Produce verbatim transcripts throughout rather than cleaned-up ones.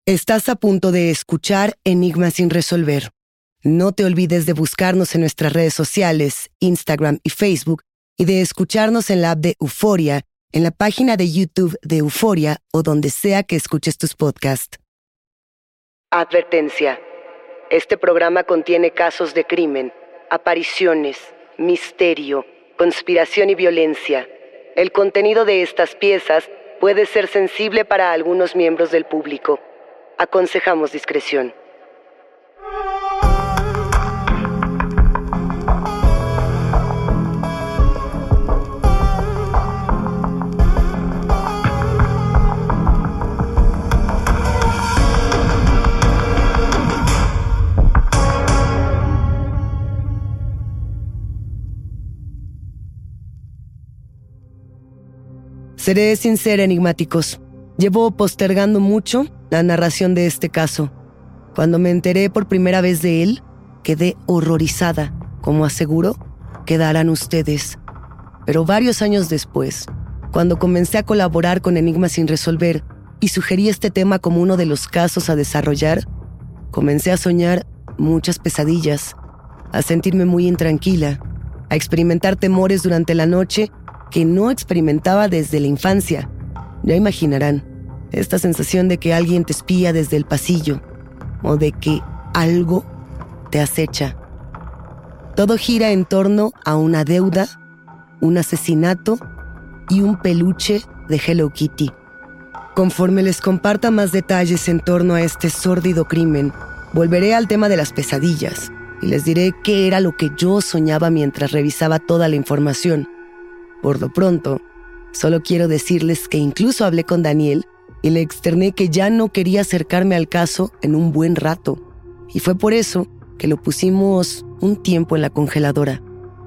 Estás a punto de escuchar Enigma sin resolver. No te olvides de buscarnos en nuestras redes sociales, Instagram y Facebook, y de escucharnos en la app de Euforia, en la página de YouTube de Euforia o donde sea que escuches tus podcasts. Advertencia. Este programa contiene casos de crimen, apariciones, misterio, conspiración y violencia. El contenido de estas piezas puede ser sensible para algunos miembros del público. Aconsejamos discreción. Seré sincera, enigmáticos. Llevo postergando mucho la narración de este caso. Cuando me enteré por primera vez de él, quedé horrorizada. Como aseguro, quedarán ustedes. Pero varios años después, cuando comencé a colaborar con Enigma sin resolver y sugerí este tema como uno de los casos a desarrollar, comencé a soñar muchas pesadillas, a sentirme muy intranquila, a experimentar temores durante la noche que no experimentaba desde la infancia. Ya imaginarán, esta sensación de que alguien te espía desde el pasillo o de que algo te acecha. Todo gira en torno a una deuda, un asesinato y un peluche de Hello Kitty. Conforme les comparta más detalles en torno a este sórdido crimen, volveré al tema de las pesadillas y les diré qué era lo que yo soñaba mientras revisaba toda la información. Por lo pronto, solo quiero decirles que incluso hablé con Daniel y le externé que ya no quería acercarme al caso en un buen rato. Y fue por eso que lo pusimos un tiempo en la congeladora.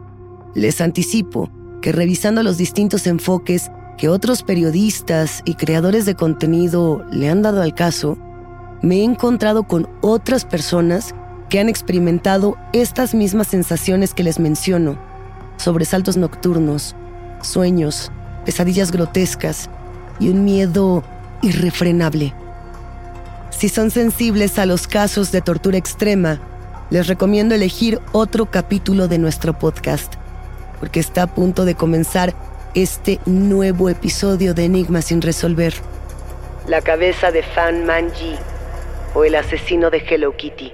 Les anticipo que revisando los distintos enfoques que otros periodistas y creadores de contenido le han dado al caso, me he encontrado con otras personas que han experimentado estas mismas sensaciones que les menciono: sobresaltos nocturnos, sueños, pesadillas grotescas y un miedo irrefrenable. Si son sensibles a los casos de tortura extrema, les recomiendo elegir otro capítulo de nuestro podcast, porque está a punto de comenzar este nuevo episodio de Enigma sin resolver. La cabeza de Fan Man-Yi, o el asesino de Hello Kitty.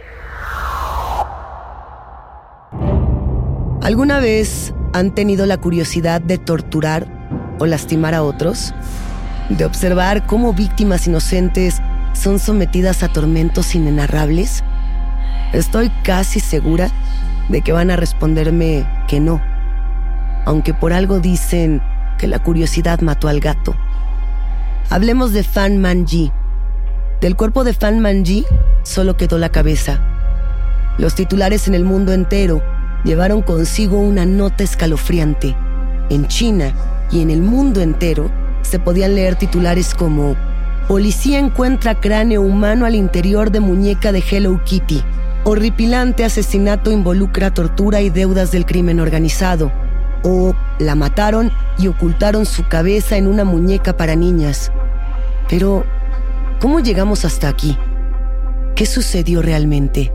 ¿Alguna vez han tenido la curiosidad de torturar o lastimar a otros? ¿De observar cómo víctimas inocentes son sometidas a tormentos inenarrables? Estoy casi segura de que van a responderme que no, aunque por algo dicen que la curiosidad mató al gato. Hablemos de Fan Man-Yi. Del cuerpo de Fan Man-Yi solo quedó la cabeza. Los titulares en el mundo entero llevaron consigo una nota escalofriante. En China y en el mundo entero se podían leer titulares como: policía encuentra cráneo humano al interior de muñeca de Hello Kitty. Horripilante asesinato involucra tortura y deudas del crimen organizado. O la mataron y ocultaron su cabeza en una muñeca para niñas. Pero, ¿cómo llegamos hasta aquí? ¿Qué sucedió realmente?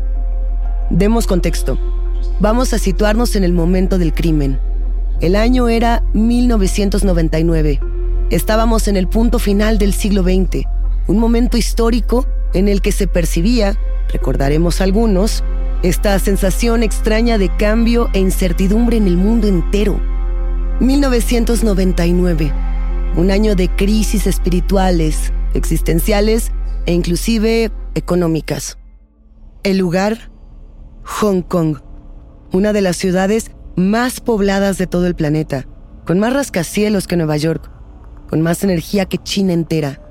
Demos contexto. Vamos a situarnos en el momento del crimen. El año era mil novecientos noventa y nueve. Estábamos en el punto final del siglo veinte, un momento histórico en el que se percibía, recordaremos algunos, esta sensación extraña de cambio e incertidumbre en el mundo entero. mil novecientos noventa y nueve, un año de crisis espirituales, existenciales e inclusive económicas. El lugar, Hong Kong, una de las ciudades más pobladas de todo el planeta, con más rascacielos que Nueva York, con más energía que China entera.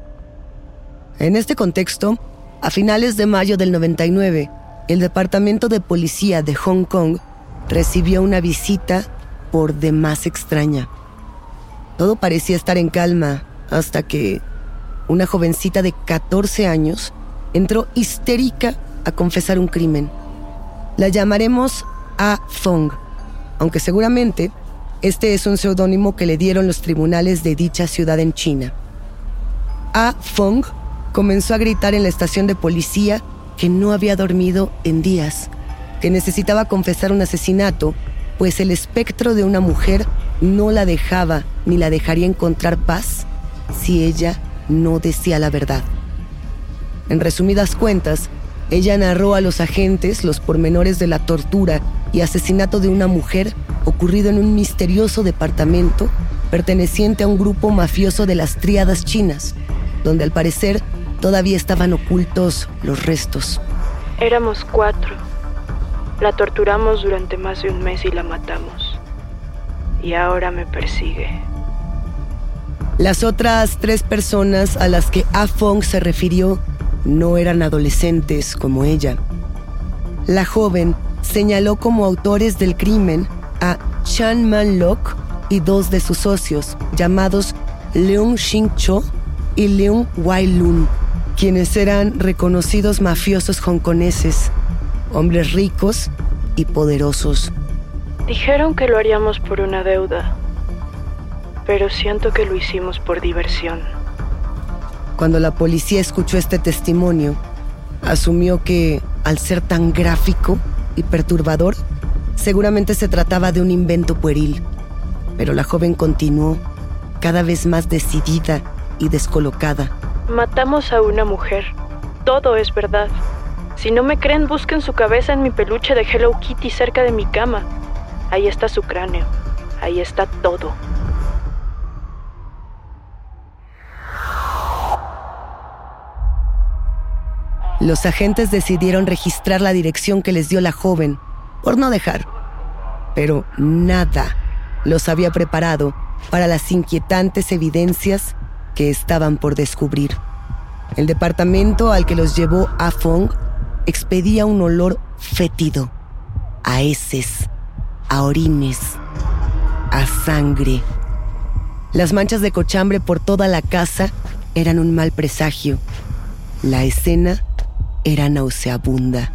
En este contexto, a finales de mayo del noventa y nueve, el Departamento de Policía de Hong Kong recibió una visita por demás extraña. Todo parecía estar en calma hasta que una jovencita de catorce años entró histérica a confesar un crimen. La llamaremos A Fong, aunque seguramente este es un seudónimo que le dieron los tribunales de dicha ciudad en China. A Fong comenzó a gritar en la estación de policía que no había dormido en días, que necesitaba confesar un asesinato, pues el espectro de una mujer no la dejaba ni la dejaría encontrar paz si ella no decía la verdad. En resumidas cuentas, ella narró a los agentes los pormenores de la tortura y asesinato de una mujer ocurrido en un misterioso departamento perteneciente a un grupo mafioso de las Tríadas chinas, donde al parecer todavía estaban ocultos los restos. Éramos cuatro. La torturamos durante más de un mes y la matamos. Y ahora me persigue. Las otras tres personas a las que Ah Fong se refirió no eran adolescentes como ella. La joven señaló como autores del crimen a Chan Man Lok y dos de sus socios, llamados Leung Shing Cho y Leung Wai Lun, quienes eran reconocidos mafiosos hongkoneses, hombres ricos y poderosos. Dijeron que lo haríamos por una deuda, pero siento que lo hicimos por diversión. Cuando la policía escuchó este testimonio, asumió que, al ser tan gráfico y perturbador, seguramente se trataba de un invento pueril. Pero la joven continuó, cada vez más decidida y descolocada. Matamos a una mujer. Todo es verdad. Si no me creen, busquen su cabeza en mi peluche de Hello Kitty cerca de mi cama. Ahí está su cráneo. Ahí está todo. Los agentes decidieron registrar la dirección que les dio la joven, por no dejar. Pero nada los había preparado para las inquietantes evidencias que estaban por descubrir. El departamento al que los llevó Ah Fong expedía un olor fétido, a heces, a orines, a sangre. Las manchas de cochambre por toda la casa eran un mal presagio. La escena era nauseabunda.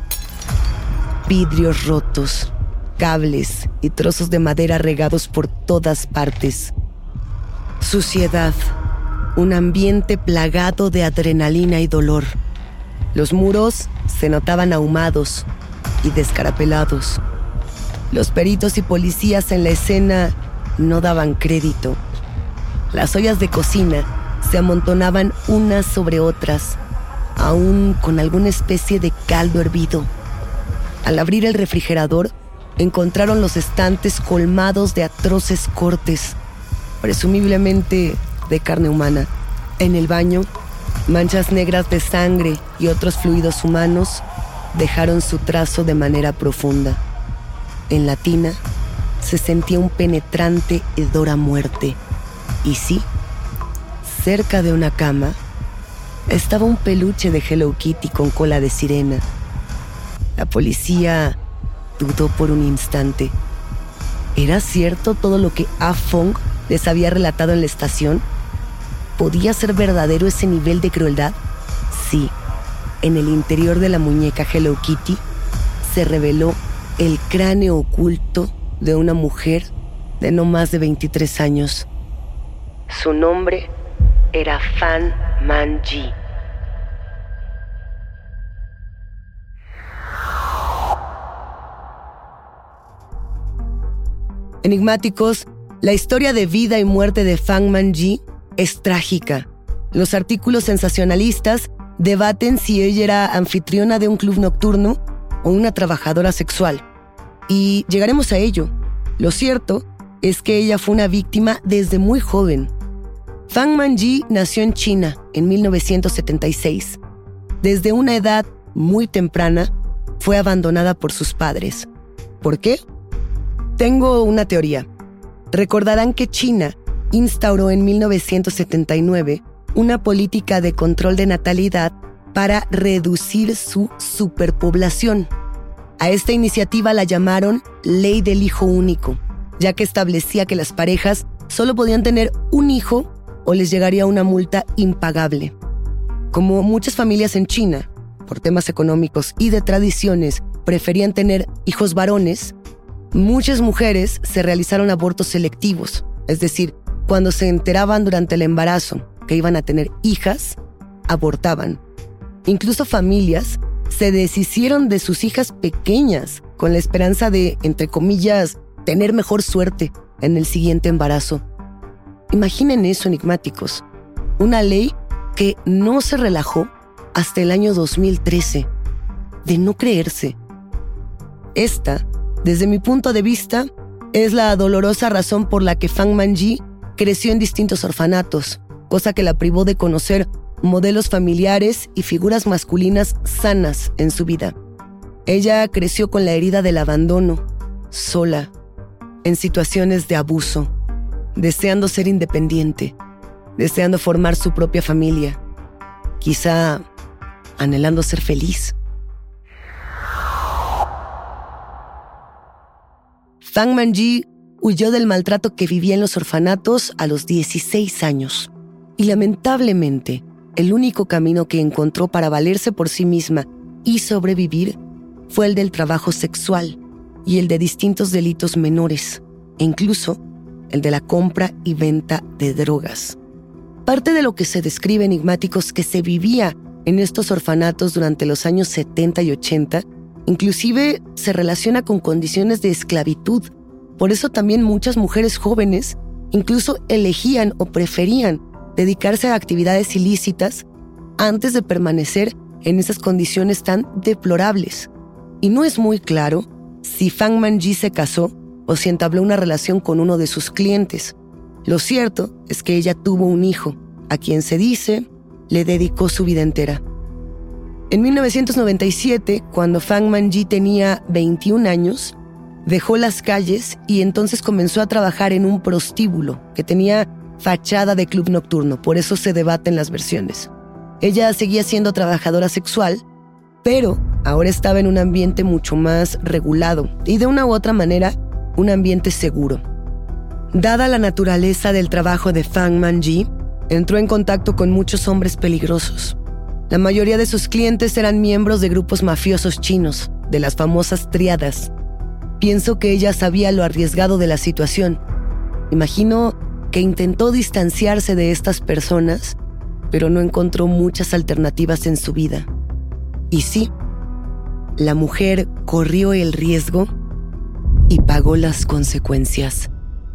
Vidrios rotos, cables y trozos de madera regados por todas partes. Suciedad, un ambiente plagado de adrenalina y dolor. Los muros se notaban ahumados y descarapelados. Los peritos y policías en la escena no daban crédito. Las ollas de cocina se amontonaban unas sobre otras, aún con alguna especie de caldo hervido. Al abrir el refrigerador, encontraron los estantes colmados de atroces cortes, presumiblemente de carne humana. En el baño, manchas negras de sangre y otros fluidos humanos dejaron su trazo de manera profunda. En la tina se sentía un penetrante hedor a muerte. Y sí, cerca de una cama estaba un peluche de Hello Kitty con cola de sirena. La policía dudó por un instante. ¿Era cierto todo lo que Ah Fong les había relatado en la estación? ¿Podía ser verdadero ese nivel de crueldad? Sí, en el interior de la muñeca Hello Kitty se reveló el cráneo oculto de una mujer de no más de veintitrés años. Su nombre era Fan Man-ji. Enigmáticos, la historia de vida y muerte de Fan Man-ji es trágica. Los artículos sensacionalistas debaten si ella era anfitriona de un club nocturno o una trabajadora sexual. Y llegaremos a ello. Lo cierto es que ella fue una víctima desde muy joven. Fan Man-ji nació en China en mil novecientos setenta y seis. Desde una edad muy temprana, fue abandonada por sus padres. ¿Por qué? Tengo una teoría. Recordarán que China instauró en mil novecientos setenta y nueve una política de control de natalidad para reducir su superpoblación. A esta iniciativa la llamaron Ley del Hijo Único, ya que establecía que las parejas solo podían tener un hijo o les llegaría una multa impagable. Como muchas familias en China, por temas económicos y de tradiciones, preferían tener hijos varones, muchas mujeres se realizaron abortos selectivos, es decir, cuando se enteraban durante el embarazo que iban a tener hijas, abortaban. Incluso familias se deshicieron de sus hijas pequeñas con la esperanza de, entre comillas, tener mejor suerte en el siguiente embarazo. Imaginen eso, enigmáticos. Una ley que no se relajó hasta el año dos mil trece. De no creerse. Esta, desde mi punto de vista, es la dolorosa razón por la que Fang Man-yi creció en distintos orfanatos, cosa que la privó de conocer modelos familiares y figuras masculinas sanas en su vida. Ella creció con la herida del abandono, sola, en situaciones de abuso, deseando ser independiente, deseando formar su propia familia, quizá anhelando ser feliz. Fang Man-yi huyó del maltrato que vivía en los orfanatos a los dieciséis años. Y lamentablemente, el único camino que encontró para valerse por sí misma y sobrevivir fue el del trabajo sexual y el de distintos delitos menores, e incluso el de la compra y venta de drogas. Parte de lo que se describe, enigmáticos, que se vivía en estos orfanatos durante los años setenta y ochenta, inclusive se relaciona con condiciones de esclavitud. Por eso también muchas mujeres jóvenes incluso elegían o preferían dedicarse a actividades ilícitas antes de permanecer en esas condiciones tan deplorables. Y no es muy claro si Fang Man-yi se casó o si entabló una relación con uno de sus clientes. Lo cierto es que ella tuvo un hijo, a quien se dice le dedicó su vida entera. En mil novecientos noventa y siete, cuando Fang Man-yi tenía veintiún años, dejó las calles y entonces comenzó a trabajar en un prostíbulo que tenía fachada de club nocturno, por eso se debaten las versiones. Ella seguía siendo trabajadora sexual, pero ahora estaba en un ambiente mucho más regulado y de una u otra manera un ambiente seguro. Dada la naturaleza del trabajo de Fang Man-yi, entró en contacto con muchos hombres peligrosos. La mayoría de sus clientes eran miembros de grupos mafiosos chinos, de las famosas triadas. Pienso que ella sabía lo arriesgado de la situación. Imagino que intentó distanciarse de estas personas, pero no encontró muchas alternativas en su vida. Y sí, la mujer corrió el riesgo y pagó las consecuencias.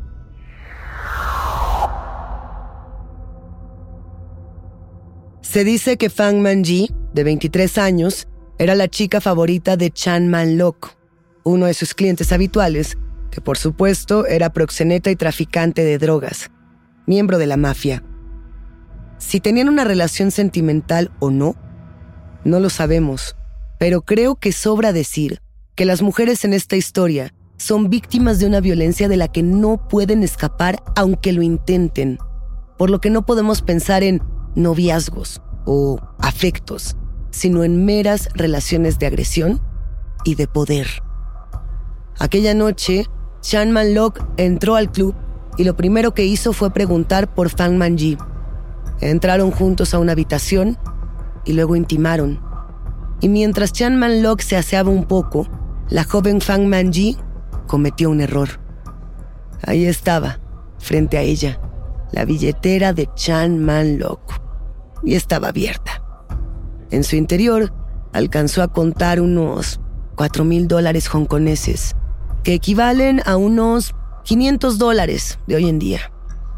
Se dice que Fang Man-yi, de veintitrés años, era la chica favorita de Chan Man-lok, uno de sus clientes habituales, que por supuesto era proxeneta y traficante de drogas, miembro de la mafia. Si tenían una relación sentimental o no, no lo sabemos, pero creo que sobra decir que las mujeres en esta historia son víctimas de una violencia de la que no pueden escapar aunque lo intenten, por lo que no podemos pensar en noviazgos o afectos, sino en meras relaciones de agresión y de poder. Aquella noche, Chan Man-lok entró al club y lo primero que hizo fue preguntar por Fang Man-yi. Entraron juntos a una habitación y luego intimaron. Y mientras Chan Man-lok se aseaba un poco, la joven Fang Man-yi cometió un error. Ahí estaba, frente a ella, la billetera de Chan Man-lok, y estaba abierta. En su interior alcanzó a contar unos cuatro mil dólares hongkoneses, que equivalen a unos quinientos dólares de hoy en día.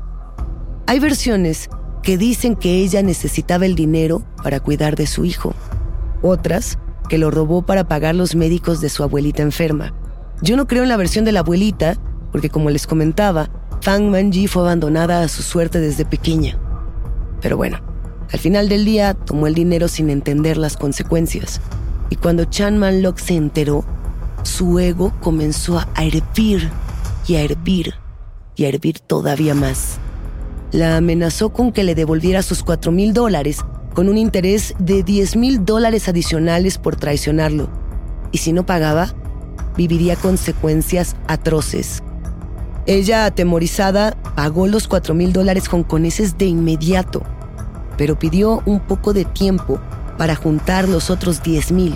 Hay versiones que dicen que ella necesitaba el dinero para cuidar de su hijo, otras que lo robó para pagar los médicos de su abuelita enferma. Yo no creo en la versión de la abuelita, porque como les comentaba, Fang Man-yi fue abandonada a su suerte desde pequeña. Pero bueno, al final del día tomó el dinero sin entender las consecuencias. Y cuando Chan Man-lok se enteró, su ego comenzó a hervir y a hervir y a hervir todavía más. La amenazó con que le devolviera sus cuatro mil dólares con un interés de diez mil dólares adicionales por traicionarlo. Y si no pagaba, viviría consecuencias atroces. Ella, atemorizada, pagó los cuatro mil dólares hongkoneses de inmediato, pero pidió un poco de tiempo para juntar los otros diez mil.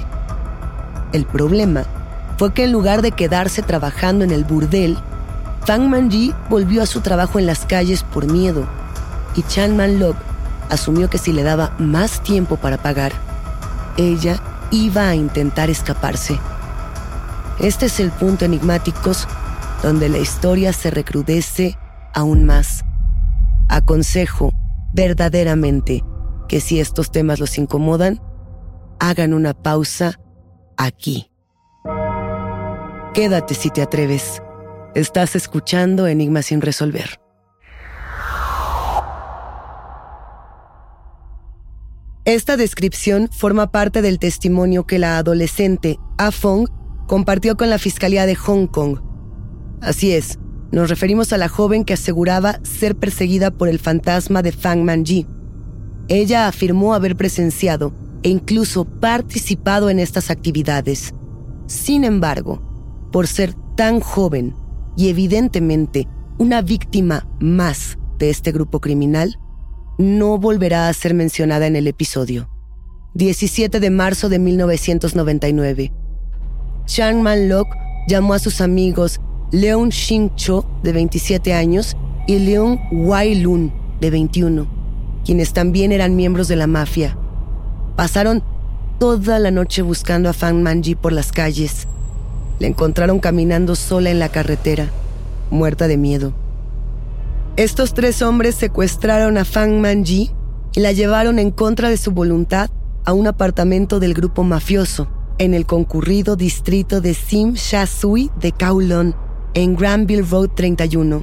El problema fue que en lugar de quedarse trabajando en el burdel, Fang Man-yi volvió a su trabajo en las calles por miedo, y Chan Man-lok asumió que si le daba más tiempo para pagar, ella iba a intentar escaparse. Este es el punto, enigmáticos, donde la historia se recrudece aún más. Aconsejo verdaderamente que si estos temas los incomodan, hagan una pausa aquí. Quédate si te atreves. Estás escuchando Enigmas sin resolver. Esta descripción forma parte del testimonio que la adolescente Ah Phong compartió con la Fiscalía de Hong Kong. Así es, nos referimos a la joven que aseguraba ser perseguida por el fantasma de Fan Man-ji. Ella afirmó haber presenciado e incluso participado en estas actividades. Sin embargo, por ser tan joven y evidentemente una víctima más de este grupo criminal, no volverá a ser mencionada en el episodio. diecisiete de marzo de mil novecientos noventa y nueve. Chan Man-lok llamó a sus amigos Leung Shin-cho, de veintisiete años, y Leung Wai-lun, de veintiuno, quienes también eran miembros de la mafia. Pasaron toda la noche buscando a Fan Man-ji por las calles. La encontraron caminando sola en la carretera, muerta de miedo. Estos tres hombres secuestraron a Fan Man-ji y la llevaron en contra de su voluntad a un apartamento del grupo mafioso en el concurrido distrito de Sim Sha Tsui de Kowloon, en Granville Road treinta y uno.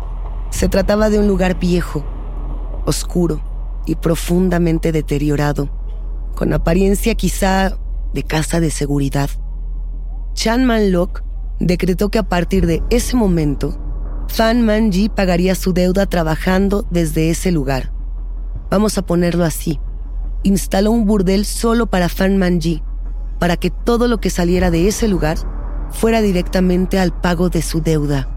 Se trataba de un lugar viejo, oscuro y profundamente deteriorado, con apariencia quizá de casa de seguridad. Chan Man-lok decretó que a partir de ese momento, Fan Man-ji pagaría su deuda trabajando desde ese lugar. Vamos a ponerlo así. Instaló un burdel solo para Fan Man-ji, para que todo lo que saliera de ese lugar fuera directamente al pago de su deuda.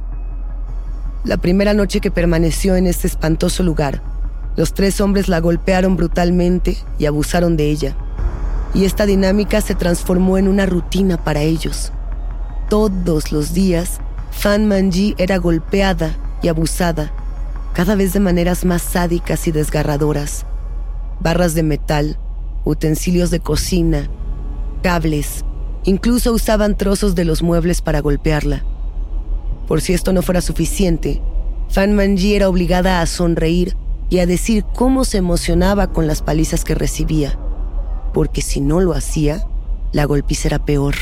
La primera noche que permaneció en este espantoso lugar, los tres hombres la golpearon brutalmente y abusaron de ella. Y esta dinámica se transformó en una rutina para ellos. Todos los días, Fan Man-ji era golpeada y abusada, cada vez de maneras más sádicas y desgarradoras. Barras de metal, utensilios de cocina, cables, incluso usaban trozos de los muebles para golpearla. Por si esto no fuera suficiente, Fan Man-ji era obligada a sonreír y a decir cómo se emocionaba con las palizas que recibía, porque si no lo hacía, la golpiza era peor.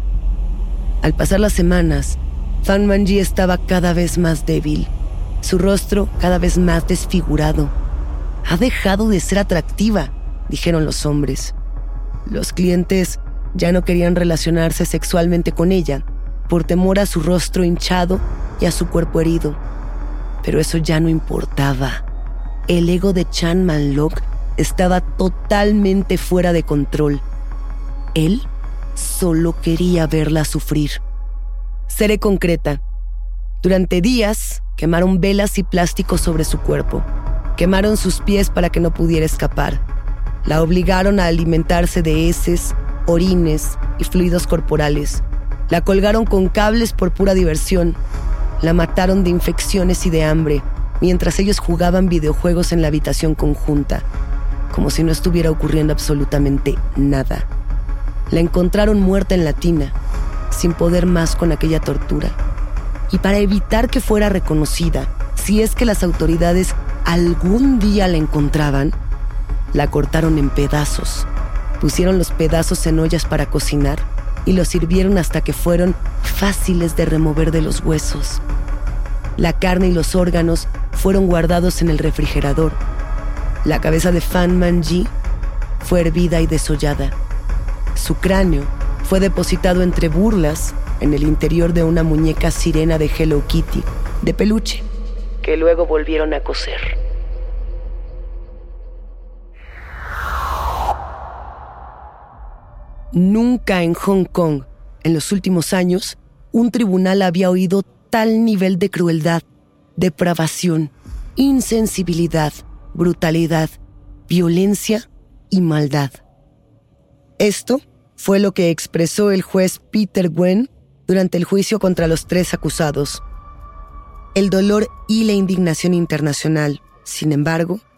Al pasar las semanas, Fan Man-ji estaba cada vez más débil, su rostro cada vez más desfigurado. «Ha dejado de ser atractiva», dijeron los hombres. Los clientes ya no querían relacionarse sexualmente con ella, por temor a su rostro hinchado y a su cuerpo herido. Pero eso ya no importaba. El ego de Chan Man-lok estaba totalmente fuera de control. Él solo quería verla sufrir. Seré concreta. Durante días quemaron velas y plásticos sobre su cuerpo. Quemaron sus pies para que no pudiera escapar. La obligaron a alimentarse de heces, orines y fluidos corporales. La colgaron con cables por pura diversión. La mataron de infecciones y de hambre, mientras ellos jugaban videojuegos en la habitación conjunta, como si no estuviera ocurriendo absolutamente nada. La encontraron muerta en la tina, sin poder más con aquella tortura. Y para evitar que fuera reconocida, si es que las autoridades algún día la encontraban, la cortaron en pedazos, pusieron los pedazos en ollas para cocinar y los sirvieron hasta que fueron fáciles de remover de los huesos. La carne y los órganos fueron guardados en el refrigerador. La cabeza de Fan Man-ji fue hervida y desollada. Su cráneo fue depositado entre burlas en el interior de una muñeca sirena de Hello Kitty, de peluche, que luego volvieron a coser. Nunca en Hong Kong, en los últimos años, un tribunal había oído tal nivel de crueldad, depravación, insensibilidad, brutalidad, violencia y maldad. Esto fue lo que expresó el juez Peter Gwen durante el juicio contra los tres acusados. El dolor y la indignación internacional, sin embargo,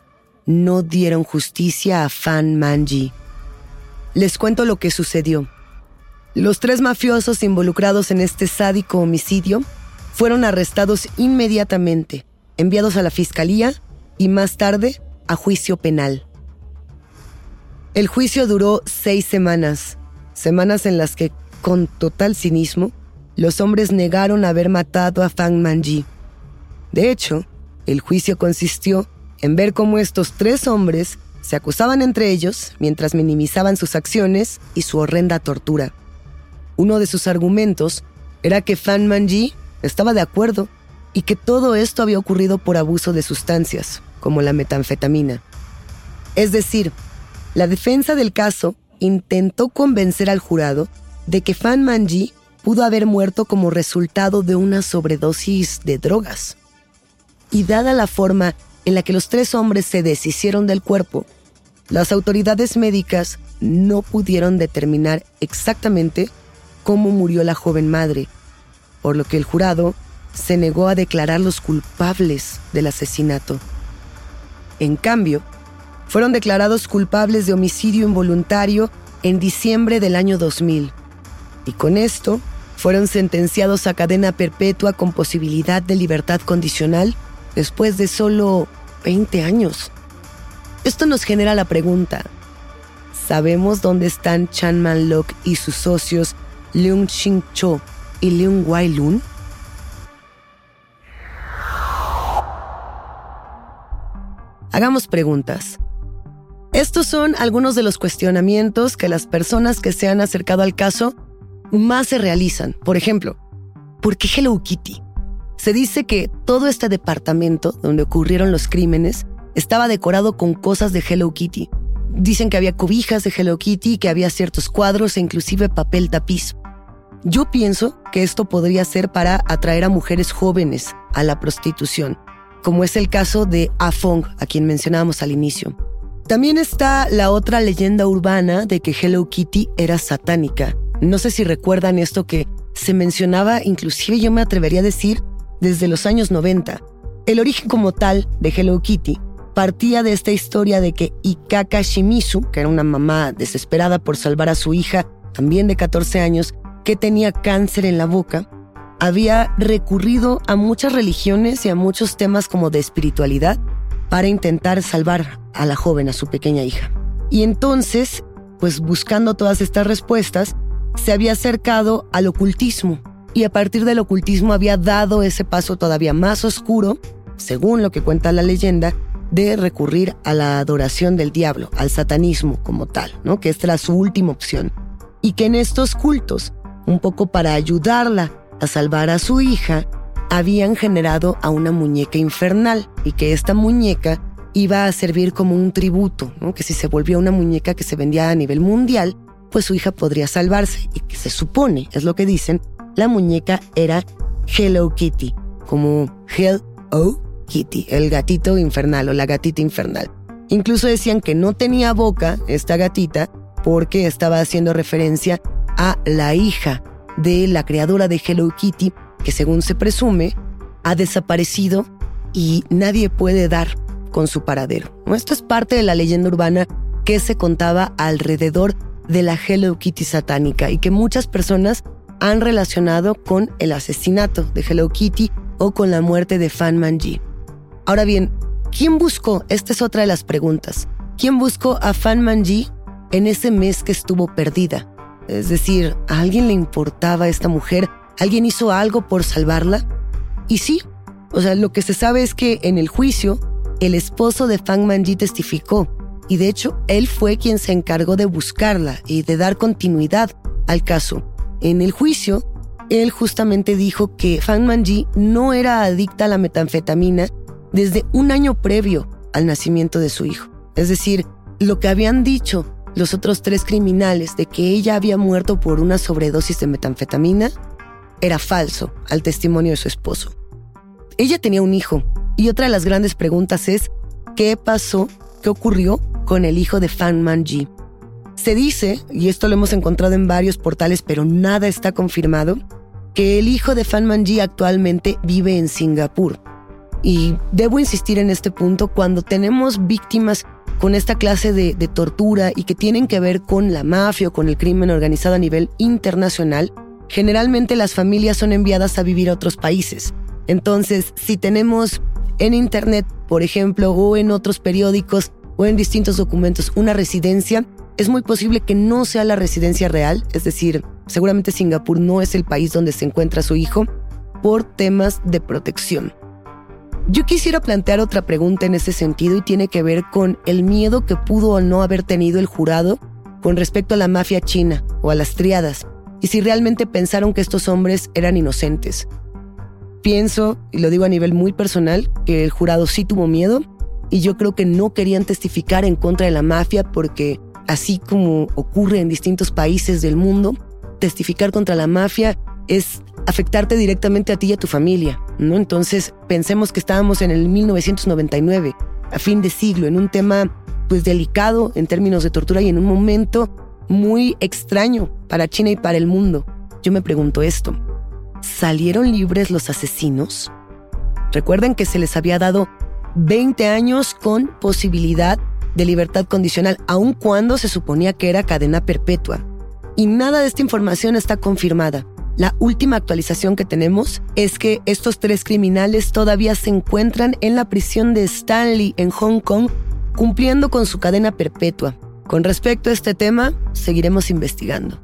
no dieron justicia a Fan Man-ji. Les cuento lo que sucedió. Los tres mafiosos involucrados en este sádico homicidio fueron arrestados inmediatamente, enviados a la fiscalía y más tarde a juicio penal. El juicio duró seis semanas, semanas en las que, con total cinismo, los hombres negaron haber matado a Fan Man-ji. De hecho, el juicio consistió en ver cómo estos tres hombres se acusaban entre ellos mientras minimizaban sus acciones y su horrenda tortura. Uno de sus argumentos era que Fan Man-ji estaba de acuerdo y que todo esto había ocurrido por abuso de sustancias, como la metanfetamina. Es decir, la defensa del caso intentó convencer al jurado de que Fan Man-ji pudo haber muerto como resultado de una sobredosis de drogas. Y dada la forma en la que los tres hombres se deshicieron del cuerpo, las autoridades médicas no pudieron determinar exactamente cómo murió la joven madre, por lo que el jurado se negó a declararlos culpables del asesinato. En cambio, fueron declarados culpables de homicidio involuntario en diciembre del año dos mil, y con esto fueron sentenciados a cadena perpetua con posibilidad de libertad condicional después de solo veinte años. Esto nos genera la pregunta: ¿sabemos dónde están Chan Man-lok y sus socios Leung Ching-cho y Leung Wai-lun? Hagamos preguntas. Estos son algunos de los cuestionamientos que las personas que se han acercado al caso más se realizan. Por ejemplo, ¿por qué Hello Kitty? Se dice que todo este departamento donde ocurrieron los crímenes estaba decorado con cosas de Hello Kitty. Dicen que había cobijas de Hello Kitty, que había ciertos cuadros e inclusive papel tapiz. Yo pienso que esto podría ser para atraer a mujeres jóvenes a la prostitución, como es el caso de Ah Fong, a quien mencionábamos al inicio. También está la otra leyenda urbana de que Hello Kitty era satánica. No sé si recuerdan esto que se mencionaba, inclusive yo me atrevería a decir, desde los años noventa. El origen como tal de Hello Kitty partía de esta historia de que Ikaka Shimizu, que era una mamá desesperada por salvar a su hija, también de catorce años, que tenía cáncer en la boca, había recurrido a muchas religiones y a muchos temas como de espiritualidad para intentar salvar a la joven, a su pequeña hija. Y entonces, pues buscando todas estas respuestas, se había acercado al ocultismo y a partir del ocultismo había dado ese paso todavía más oscuro, según lo que cuenta la leyenda, de recurrir a la adoración del diablo, al satanismo como tal, ¿no? Que esta era su última opción. Y que en estos cultos, un poco para ayudarla a salvar a su hija, habían generado a una muñeca infernal y que esta muñeca iba a servir como un tributo, ¿no? Que si se volvía una muñeca que se vendía a nivel mundial, pues su hija podría salvarse y que se supone, es lo que dicen, la muñeca era Hello Kitty, como Hello Kitty, el gatito infernal o la gatita infernal. Incluso decían que no tenía boca esta gatita porque estaba haciendo referencia a la hija de la creadora de Hello Kitty, que según se presume, ha desaparecido y nadie puede dar con su paradero. Esto es parte de la leyenda urbana que se contaba alrededor de la Hello Kitty satánica y que muchas personas han relacionado con el asesinato de Hello Kitty o con la muerte de Fan Man-ji. Ahora bien, ¿quién buscó? Esta es otra de las preguntas. ¿Quién buscó a Fan Man-ji en ese mes que estuvo perdida? Es decir, ¿a alguien le importaba esta mujer? ¿Alguien hizo algo por salvarla? Y sí, o sea, lo que se sabe es que en el juicio, el esposo de Fan Man-ji testificó, y de hecho, él fue quien se encargó de buscarla y de dar continuidad al caso. En el juicio, él justamente dijo que Fan Man-ji no era adicta a la metanfetamina desde un año previo al nacimiento de su hijo. Es decir, lo que habían dicho los otros tres criminales de que ella había muerto por una sobredosis de metanfetamina era falso al testimonio de su esposo. Ella tenía un hijo, y otra de las grandes preguntas es ¿qué pasó? ¿Qué ocurrió con el hijo de Fan Man-ji? Se dice, y esto lo hemos encontrado en varios portales, pero nada está confirmado, que el hijo de Fan Man-ji actualmente vive en Singapur. Y debo insistir en este punto, cuando tenemos víctimas con esta clase de, de tortura y que tienen que ver con la mafia o con el crimen organizado a nivel internacional, generalmente las familias son enviadas a vivir a otros países. Entonces, si tenemos en internet, por ejemplo, o en otros periódicos o en distintos documentos una residencia, es muy posible que no sea la residencia real, es decir, seguramente Singapur no es el país donde se encuentra su hijo, por temas de protección. Yo quisiera plantear otra pregunta en ese sentido y tiene que ver con el miedo que pudo o no haber tenido el jurado con respecto a la mafia china o a las tríadas, y si realmente pensaron que estos hombres eran inocentes. Pienso, y lo digo a nivel muy personal, que el jurado sí tuvo miedo y yo creo que no querían testificar en contra de la mafia porque, así como ocurre en distintos países del mundo, testificar contra la mafia es afectarte directamente a ti y a tu familia, ¿no? Entonces, pensemos que estábamos en el mil novecientos noventa y nueve, a fin de siglo, en un tema pues delicado en términos de tortura y en un momento muy extraño para China y para el mundo. Yo me pregunto esto, ¿salieron libres los asesinos? Recuerden que se les había dado veinte años con posibilidad de libertad condicional, aun cuando se suponía que era cadena perpetua. Y nada de esta información está confirmada. La última actualización que tenemos es que estos tres criminales todavía se encuentran en la prisión de Stanley en Hong Kong, cumpliendo con su cadena perpetua. Con respecto a este tema, seguiremos investigando.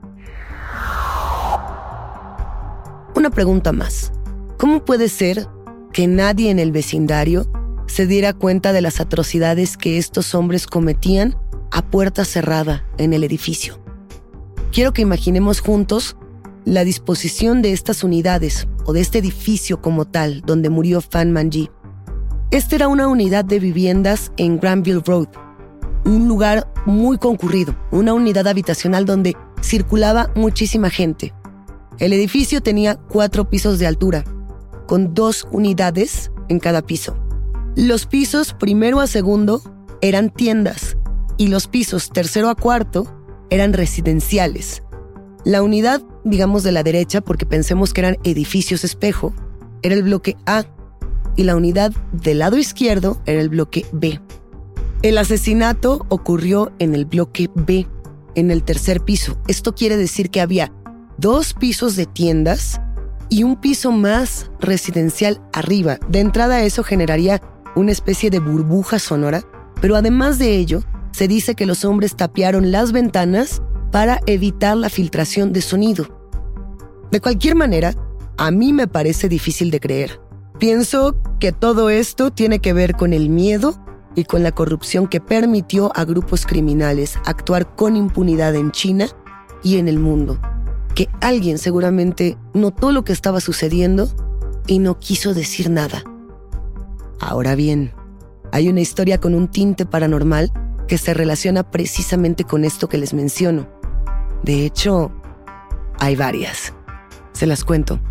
Una pregunta más. ¿Cómo puede ser que nadie en el vecindario se diera cuenta de las atrocidades que estos hombres cometían a puerta cerrada en el edificio? Quiero que imaginemos juntos la disposición de estas unidades o de este edificio como tal donde murió Fan Man-Yi. Esta era una unidad de viviendas en Granville Road, un lugar muy concurrido, una unidad habitacional donde circulaba muchísima gente. El edificio tenía cuatro pisos de altura, con dos unidades en cada piso. Los pisos primero a segundo eran tiendas y los pisos tercero a cuarto eran residenciales. La unidad, digamos de la derecha, porque pensemos que eran edificios espejo, era el bloque A y la unidad del lado izquierdo era el bloque B. El asesinato ocurrió en el bloque B, en el tercer piso. Esto quiere decir que había dos pisos de tiendas y un piso más residencial arriba. De entrada eso generaría una especie de burbuja sonora, pero además de ello, se dice que los hombres tapiaron las ventanas para evitar la filtración de sonido. De cualquier manera, a mí me parece difícil de creer. Pienso que todo esto tiene que ver con el miedo y con la corrupción que permitió a grupos criminales actuar con impunidad en China y en el mundo. Que alguien seguramente notó lo que estaba sucediendo y no quiso decir nada. Ahora bien, hay una historia con un tinte paranormal que se relaciona precisamente con esto que les menciono. De hecho, hay varias. Se las cuento.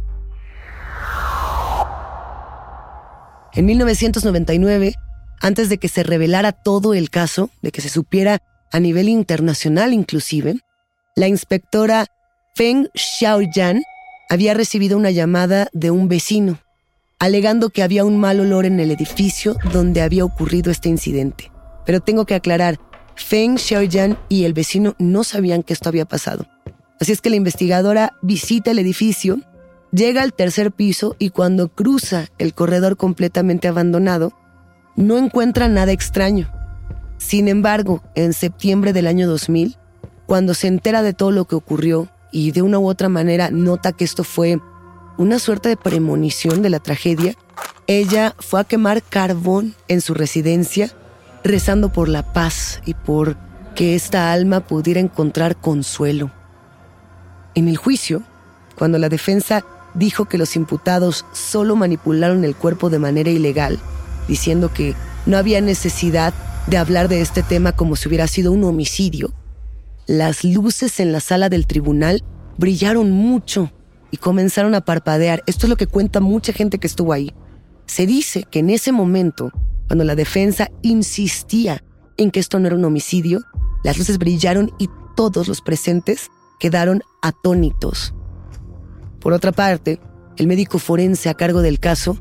En mil novecientos noventa y nueve, antes de que se revelara todo el caso, de que se supiera a nivel internacional inclusive, la inspectora Feng Xiaoyan había recibido una llamada de un vecino, alegando que había un mal olor en el edificio donde había ocurrido este incidente. Pero tengo que aclarar, Feng Xiaoyan y el vecino no sabían que esto había pasado. Así es que la investigadora visita el edificio, llega al tercer piso y cuando cruza el corredor completamente abandonado, no encuentra nada extraño. Sin embargo, en septiembre del año dos mil, cuando se entera de todo lo que ocurrió y de una u otra manera nota que esto fue una suerte de premonición de la tragedia, ella fue a quemar carbón en su residencia, rezando por la paz y por que esta alma pudiera encontrar consuelo. En el juicio, cuando la defensa dijo que los imputados solo manipularon el cuerpo de manera ilegal, diciendo que no había necesidad de hablar de este tema como si hubiera sido un homicidio, las luces en la sala del tribunal brillaron mucho y comenzaron a parpadear. Esto es lo que cuenta mucha gente que estuvo ahí. Se dice que en ese momento, cuando la defensa insistía en que esto no era un homicidio, las luces brillaron y todos los presentes quedaron atónitos. Por otra parte, el médico forense a cargo del caso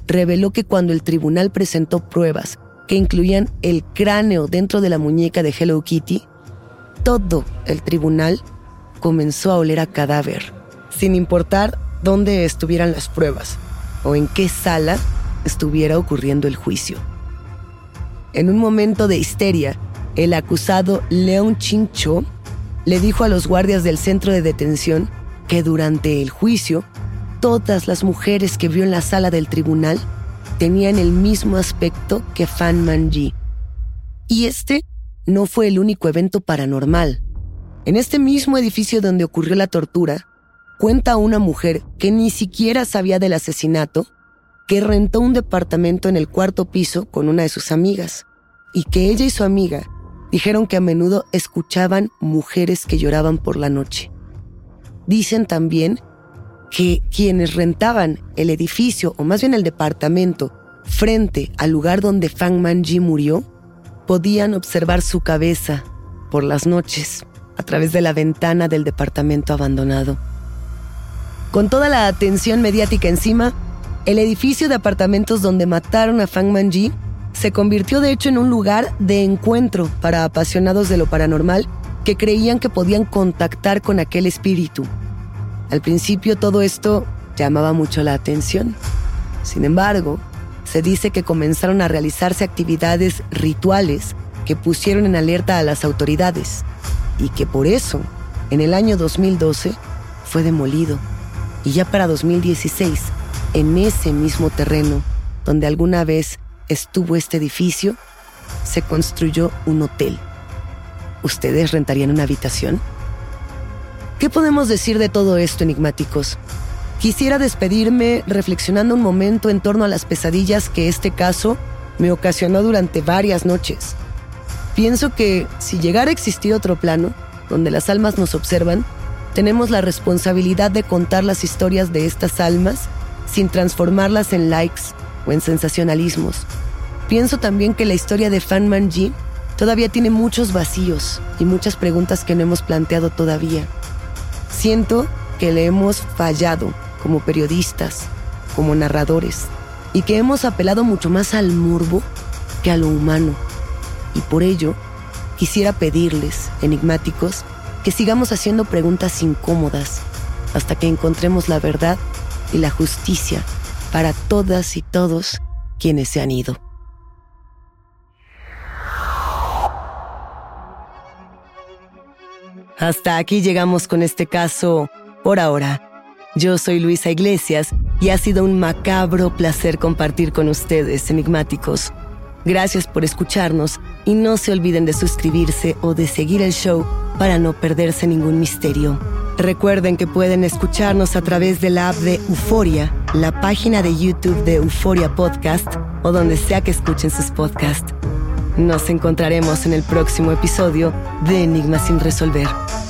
reveló que cuando el tribunal presentó pruebas que incluían el cráneo dentro de la muñeca de Hello Kitty, todo el tribunal comenzó a oler a cadáver, sin importar dónde estuvieran las pruebas o en qué sala estuviera ocurriendo el juicio. En un momento de histeria, el acusado Leon Chin-cho le dijo a los guardias del centro de detención que durante el juicio, todas las mujeres que vio en la sala del tribunal tenían el mismo aspecto que Fan Man-ji. Y este no fue el único evento paranormal. En este mismo edificio donde ocurrió la tortura, cuenta una mujer que ni siquiera sabía del asesinato, que rentó un departamento en el cuarto piso con una de sus amigas, y que ella y su amiga dijeron que a menudo escuchaban mujeres que lloraban por la noche. Dicen también que quienes rentaban el edificio, o más bien el departamento, frente al lugar donde Fan Man-ji murió, podían observar su cabeza por las noches a través de la ventana del departamento abandonado. Con toda la atención mediática encima, el edificio de apartamentos donde mataron a Fan Man-ji se convirtió de hecho en un lugar de encuentro para apasionados de lo paranormal que creían que podían contactar con aquel espíritu. Al principio todo esto llamaba mucho la atención. Sin embargo, se dice que comenzaron a realizarse actividades rituales que pusieron en alerta a las autoridades y que por eso, en el año dos mil doce, fue demolido. Y ya para dos mil dieciséis, en ese mismo terreno donde alguna vez estuvo este edificio, se construyó un hotel. ¿Ustedes rentarían una habitación? ¿Qué podemos decir de todo esto, enigmáticos? Quisiera despedirme reflexionando un momento en torno a las pesadillas que este caso me ocasionó durante varias noches. Pienso que si llegara a existir otro plano, donde las almas nos observan, tenemos la responsabilidad de contar las historias de estas almas sin transformarlas en likes o en sensacionalismos. Pienso también que la historia de Fan Man-ji todavía tiene muchos vacíos y muchas preguntas que no hemos planteado todavía. Siento que le hemos fallado como periodistas, como narradores, y que hemos apelado mucho más al morbo que a lo humano. Y por ello, quisiera pedirles, enigmáticos, que sigamos haciendo preguntas incómodas hasta que encontremos la verdad y la justicia para todas y todos quienes se han ido. Hasta aquí llegamos con este caso por ahora. Yo soy Luisa Iglesias y ha sido un macabro placer compartir con ustedes, enigmáticos. Gracias por escucharnos y no se olviden de suscribirse o de seguir el show para no perderse ningún misterio. Recuerden que pueden escucharnos a través de la app de Euforia, la página de YouTube de Euforia Podcast o donde sea que escuchen sus podcasts. Nos encontraremos en el próximo episodio de Enigmas sin resolver.